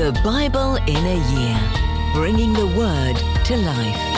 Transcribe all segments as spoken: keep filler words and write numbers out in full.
The Bible in a Year, bringing the Word to life.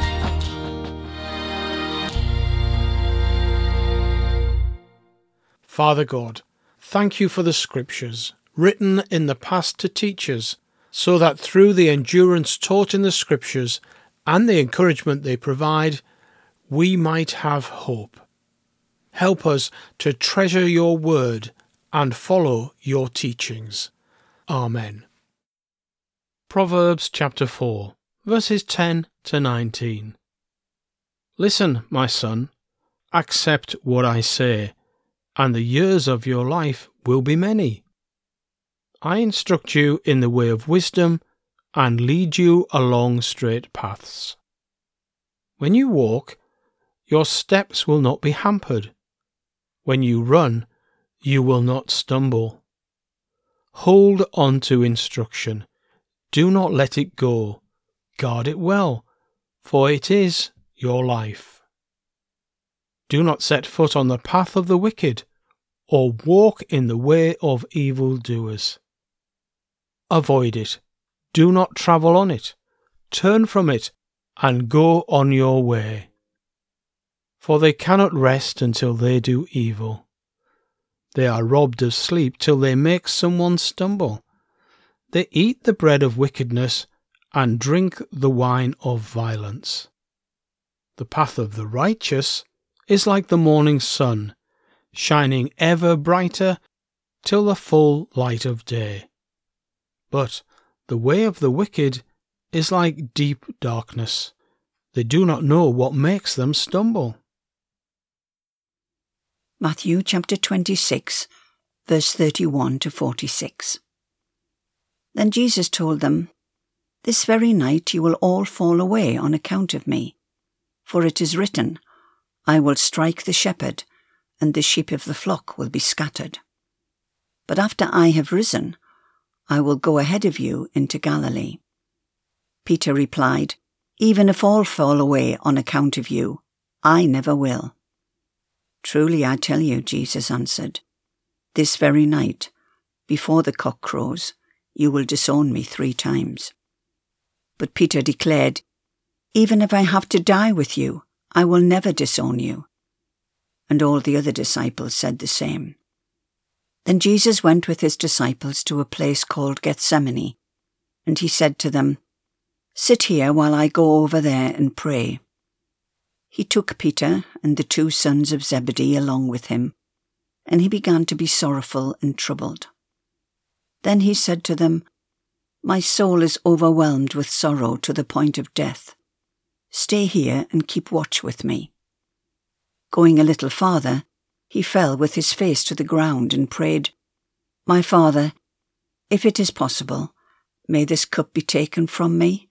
Father God, thank you for the Scriptures, written in the past to teach us, so that through the endurance taught in the Scriptures and the encouragement they provide, we might have hope. Help us to treasure your word and follow your teachings. Amen. Proverbs chapter four, verses ten to nineteen. Listen, my son, accept what I say, and the years of your life will be many. I instruct you in the way of wisdom and lead you along straight paths. When you walk, your steps will not be hampered. When you run, you will not stumble. Hold on to instruction. Do not let it go. Guard it well, for it is your life. Do not set foot on the path of the wicked, or walk in the way of evildoers. Avoid it. Do not travel on it. Turn from it, and go on your way. For they cannot rest until they do evil. They are robbed of sleep till they make someone stumble. They eat the bread of wickedness and drink the wine of violence. The path of the righteous is like the morning sun, shining ever brighter till the full light of day. But the way of the wicked is like deep darkness. They do not know what makes them stumble. Matthew chapter twenty-six, verse thirty-one to forty-six. Then Jesus told them, "This very night you will all fall away on account of me. For it is written, I will strike the shepherd, and the sheep of the flock will be scattered. But after I have risen, I will go ahead of you into Galilee." Peter replied, "Even if all fall away on account of you, I never will." "Truly I tell you," Jesus answered, "this very night, before the cock crows, you will disown me three times." But Peter declared, "Even if I have to die with you, I will never disown you." And all the other disciples said the same. Then Jesus went with his disciples to a place called Gethsemane, and he said to them, "Sit here while I go over there and pray." He took Peter and the two sons of Zebedee along with him, and he began to be sorrowful and troubled. Then he said to them, "My soul is overwhelmed with sorrow to the point of death. Stay here and keep watch with me." Going a little farther, he fell with his face to the ground and prayed, "My Father, if it is possible, may this cup be taken from me?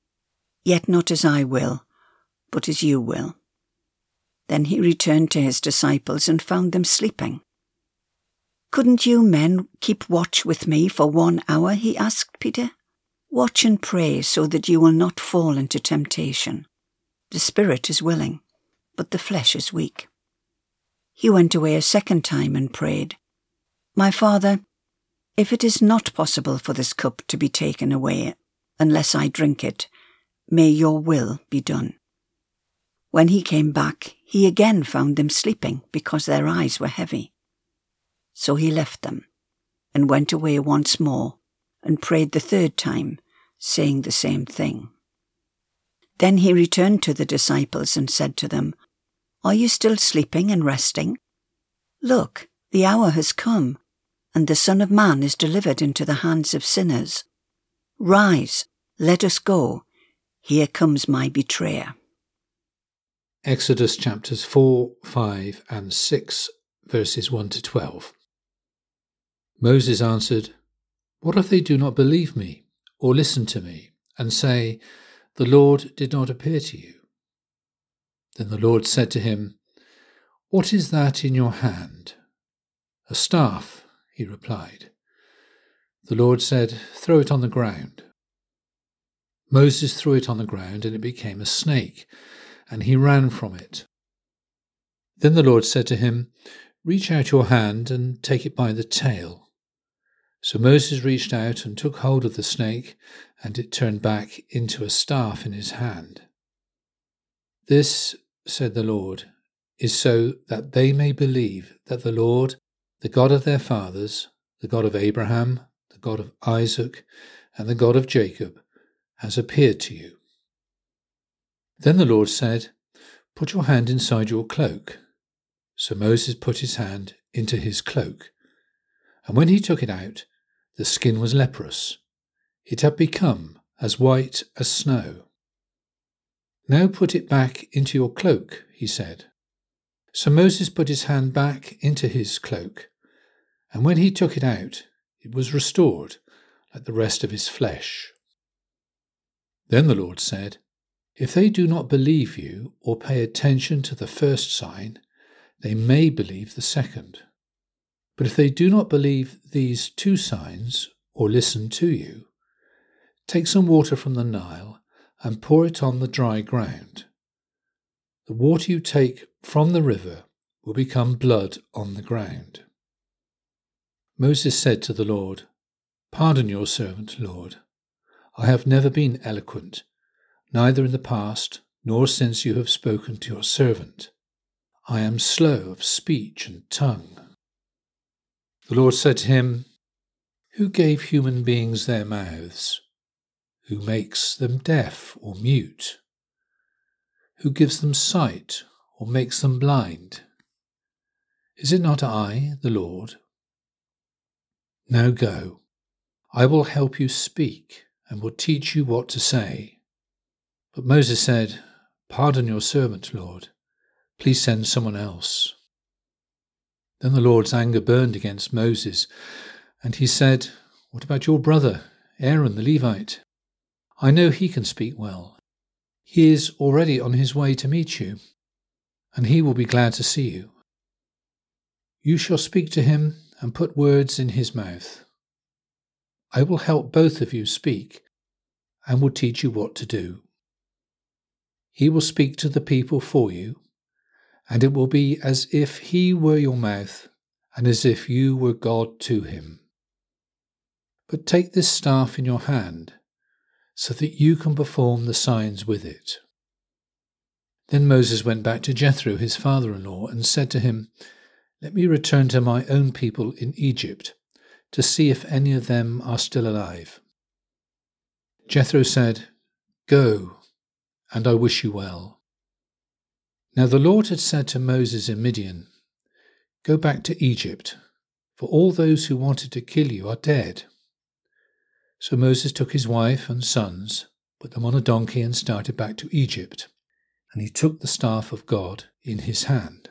Yet not as I will, but as you will." Then he returned to his disciples and found them sleeping. "Couldn't you men keep watch with me for one hour?" he asked Peter. "Watch and pray so that you will not fall into temptation. The spirit is willing, but the flesh is weak." He went away a second time and prayed, "My Father, if it is not possible for this cup to be taken away unless I drink it, may your will be done." When he came back, he again found them sleeping because their eyes were heavy. So he left them and went away once more and prayed the third time, saying the same thing. Then he returned to the disciples and said to them, "Are you still sleeping and resting? Look, the hour has come, and the Son of Man is delivered into the hands of sinners. Rise, let us go. Here comes my betrayer." Exodus chapters four, five and six, verses one to twelve. Moses answered, "What if they do not believe me, or listen to me, and say, 'The Lord did not appear to you'?" Then the Lord said to him, "What is that in your hand?" "A staff," he replied. The Lord said, "Throw it on the ground." Moses threw it on the ground, and it became a snake, and he ran from it. Then the Lord said to him, "Reach out your hand and take it by the tail." So Moses reached out and took hold of the snake, and it turned back into a staff in his hand. This, said the Lord, is so that they may believe that the Lord, the God of their fathers, the God of Abraham, the God of Isaac, and the God of Jacob, has appeared to you. Then the Lord said, Put your hand inside your cloak. So Moses put his hand into his cloak, and when he took it out, the skin was leprous. It had become as white as snow. Now put it back into your cloak, he said. So Moses put his hand back into his cloak, and when he took it out, it was restored like the rest of his flesh. Then the Lord said, If they do not believe you or pay attention to the first sign, they may believe the second. But if they do not believe these two signs or listen to you, take some water from the Nile and pour it on the dry ground. The water you take from the river will become blood on the ground. Moses said to the Lord, Pardon your servant, Lord. I have never been eloquent, neither in the past nor since you have spoken to your servant. I am slow of speech and tongue. The Lord said to him, Who gave human beings their mouths? Who makes them deaf or mute? Who gives them sight or makes them blind? Is it not I, the Lord? Now go. I will help you speak and will teach you what to say. But Moses said, Pardon your servant, Lord. Please send someone else. Then the Lord's anger burned against Moses, and he said, What about your brother, Aaron the Levite? I know he can speak well. He is already on his way to meet you, and he will be glad to see you. You shall speak to him and put words in his mouth. I will help both of you speak and will teach you what to do. He will speak to the people for you, and it will be as if he were your mouth and as if you were God to him. But take this staff in your hand, so that you can perform the signs with it. Then Moses went back to Jethro, his father-in-law, and said to him, Let me return to my own people in Egypt, to see if any of them are still alive. Jethro said, Go, and I wish you well. Now the Lord had said to Moses in Midian, Go back to Egypt, for all those who wanted to kill you are dead. So Moses took his wife and sons, put them on a donkey and started back to Egypt, and he took the staff of God in his hand.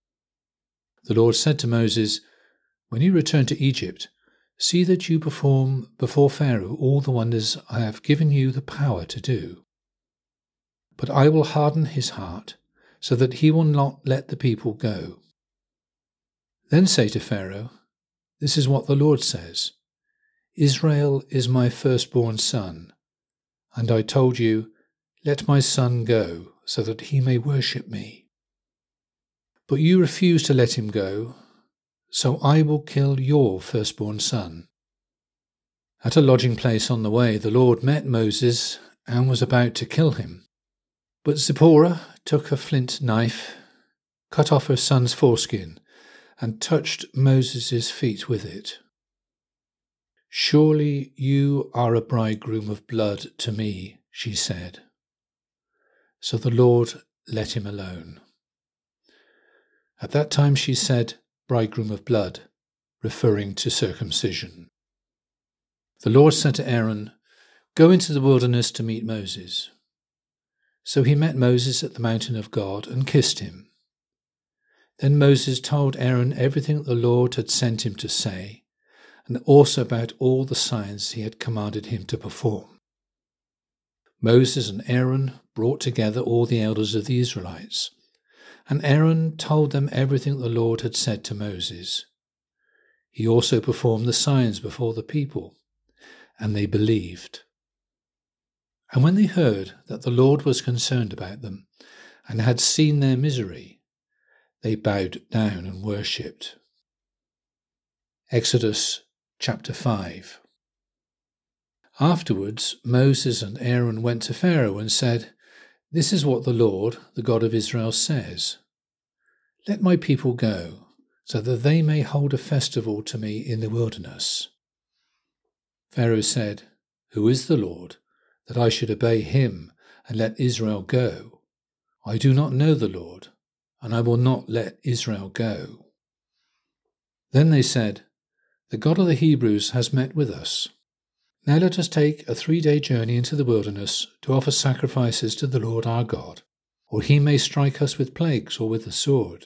The Lord said to Moses, When you return to Egypt, see that you perform before Pharaoh all the wonders I have given you the power to do. But I will harden his heart, so that he will not let the people go. Then say to Pharaoh, This is what the Lord says, Israel is my firstborn son, and I told you, Let my son go, so that he may worship me. But you refuse to let him go, so I will kill your firstborn son. At a lodging place on the way, the Lord met Moses and was about to kill him. But Zipporah took a flint knife, cut off her son's foreskin, and touched Moses' feet with it. Surely you are a bridegroom of blood to me, she said. So the Lord let him alone. At that time she said, bridegroom of blood, referring to circumcision. The Lord said to Aaron, Go into the wilderness to meet Moses. So he met Moses at the mountain of God and kissed him. Then Moses told Aaron everything that the Lord had sent him to say, and also about all the signs he had commanded him to perform. Moses and Aaron brought together all the elders of the Israelites, and Aaron told them everything the Lord had said to Moses. He also performed the signs before the people, and they believed. And when they heard that the Lord was concerned about them and had seen their misery, they bowed down and worshipped. Exodus chapter five. Afterwards Moses and Aaron went to Pharaoh and said, "This is what the Lord, the God of Israel, says. Let my people go, so that they may hold a festival to me in the wilderness." Pharaoh said, "Who is the Lord, that I should obey him and let Israel go? I do not know the Lord, and I will not let Israel go." Then they said, "The God of the Hebrews has met with us. Now let us take a three-day journey into the wilderness to offer sacrifices to the Lord our God, or he may strike us with plagues or with the sword."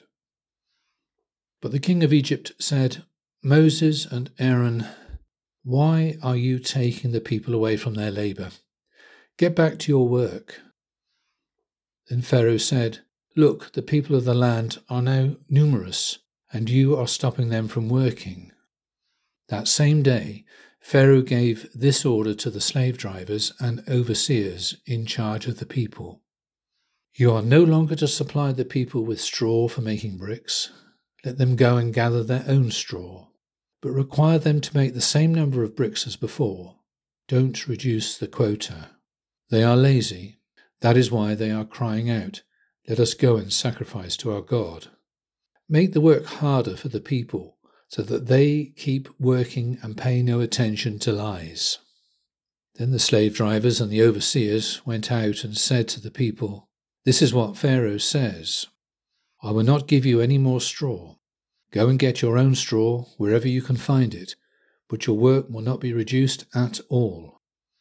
But the king of Egypt said, "Moses and Aaron, why are you taking the people away from their labour? Get back to your work." Then Pharaoh said, "Look, the people of the land are now numerous, and you are stopping them from working." That same day, Pharaoh gave this order to the slave drivers and overseers in charge of the people: "You are no longer to supply the people with straw for making bricks. Let them go and gather their own straw, but require them to make the same number of bricks as before. Don't reduce the quota. They are lazy. That is why they are crying out, 'Let us go and sacrifice to our God.' Make the work harder for the people, so that they keep working and pay no attention to lies." Then the slave drivers and the overseers went out and said to the people, "This is what Pharaoh says. I will not give you any more straw. Go and get your own straw wherever you can find it, but your work will not be reduced at all."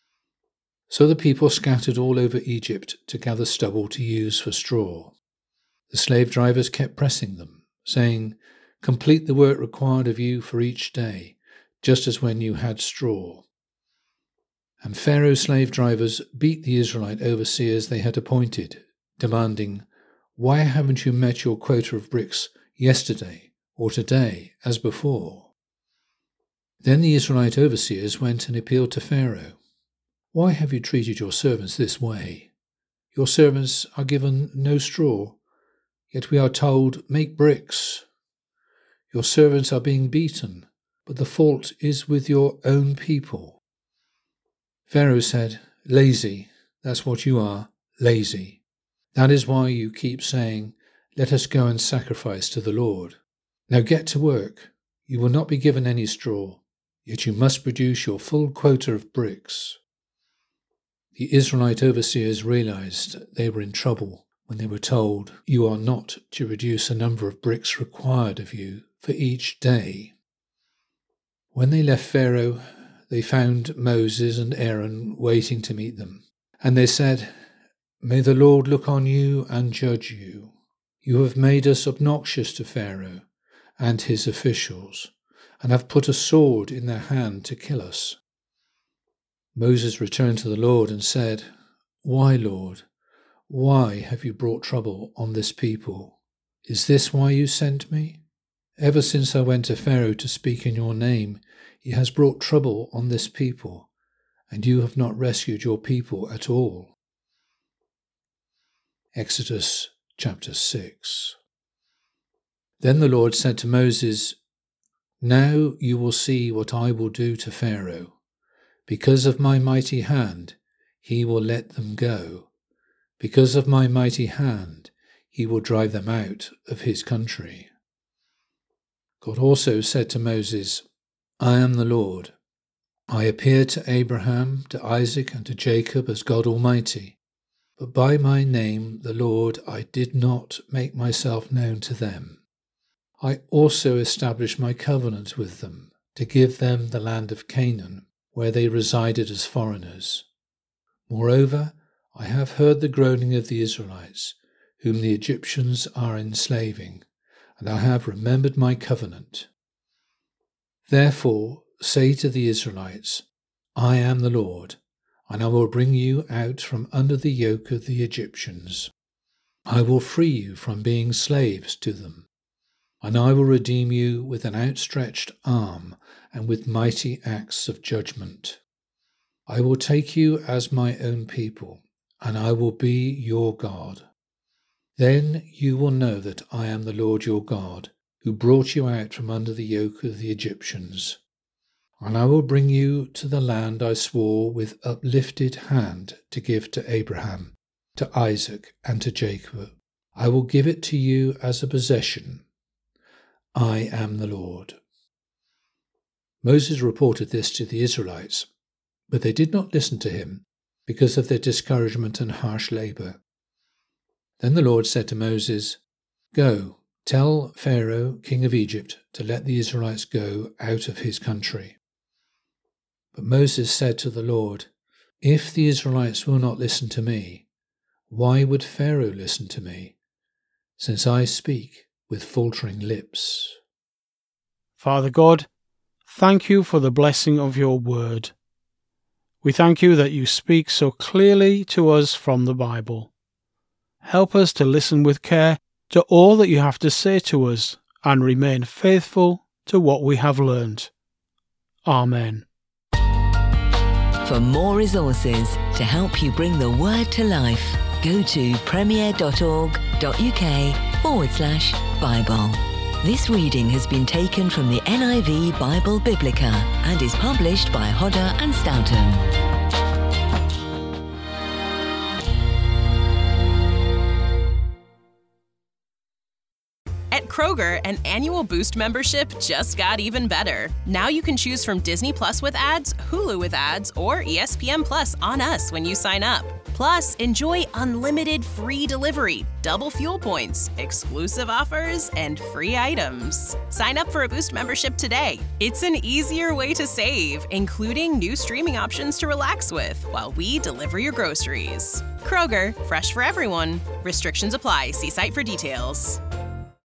So the people scattered all over Egypt to gather stubble to use for straw. The slave drivers kept pressing them, saying, "Complete the work required of you for each day, just as when you had straw." And Pharaoh's slave drivers beat the Israelite overseers they had appointed, demanding, "Why haven't you met your quota of bricks yesterday or today as before?" Then the Israelite overseers went and appealed to Pharaoh. "Why have you treated your servants this way? Your servants are given no straw, yet we are told, 'Make bricks.' Your servants are being beaten, but the fault is with your own people." Pharaoh said, "Lazy, that's what you are, lazy. That is why you keep saying, 'Let us go and sacrifice to the Lord.' Now get to work. You will not be given any straw, yet you must produce your full quota of bricks." The Israelite overseers realized they were in trouble when they were told, "You are not to reduce the number of bricks required of you for each day." When they left Pharaoh, they found Moses and Aaron waiting to meet them. And they said, "May the Lord look on you and judge you. You have made us obnoxious to Pharaoh and his officials, and have put a sword in their hand to kill us." Moses returned to the Lord and said, "Why, Lord? Why have you brought trouble on this people? Is this why you sent me? Ever since I went to Pharaoh to speak in your name, he has brought trouble on this people, and you have not rescued your people at all." Exodus chapter six. Then the Lord said to Moses, "Now you will see what I will do to Pharaoh. Because of my mighty hand, he will let them go. Because of my mighty hand, he will drive them out of his country." God also said to Moses, "I am the Lord. I appeared to Abraham, to Isaac, and to Jacob as God Almighty, but by my name, the Lord, I did not make myself known to them. I also established my covenant with them to give them the land of Canaan, where they resided as foreigners. Moreover, I have heard the groaning of the Israelites, whom the Egyptians are enslaving, and I have remembered my covenant. Therefore say to the Israelites, I am the Lord, and I will bring you out from under the yoke of the Egyptians. I will free you from being slaves to them, and I will redeem you with an outstretched arm and with mighty acts of judgment. I will take you as my own people, and I will be your God. Then you will know that I am the Lord your God, who brought you out from under the yoke of the Egyptians. and I will bring you to the land I swore with uplifted hand to give to Abraham, to Isaac, and to Jacob. I will give it to you as a possession. I am the Lord." Moses reported this to the Israelites, but they did not listen to him because of their discouragement and harsh labour. Then the Lord said to Moses, "Go, tell Pharaoh, king of Egypt, to let the Israelites go out of his country." But Moses said to the Lord, "If the Israelites will not listen to me, why would Pharaoh listen to me, since I speak with faltering lips?" Father God, thank you for the blessing of your word. We thank you that you speak so clearly to us from the Bible. Help us to listen with care to all that you have to say to us and remain faithful to what we have learned. Amen. For more resources to help you bring the word to life, go to premier.org.uk forward slash Bible. This reading has been taken from the N I V Bible Biblica and is published by Hodder and Stoughton. At Kroger, an annual Boost membership just got even better. Now you can choose from Disney Plus with ads, Hulu with ads, or E S P N Plus on us when you sign up. Plus, enjoy unlimited free delivery, double fuel points, exclusive offers, and free items. Sign up for a Boost membership today. It's an easier way to save, including new streaming options to relax with while we deliver your groceries. Kroger, fresh for everyone. Restrictions apply. See site for details.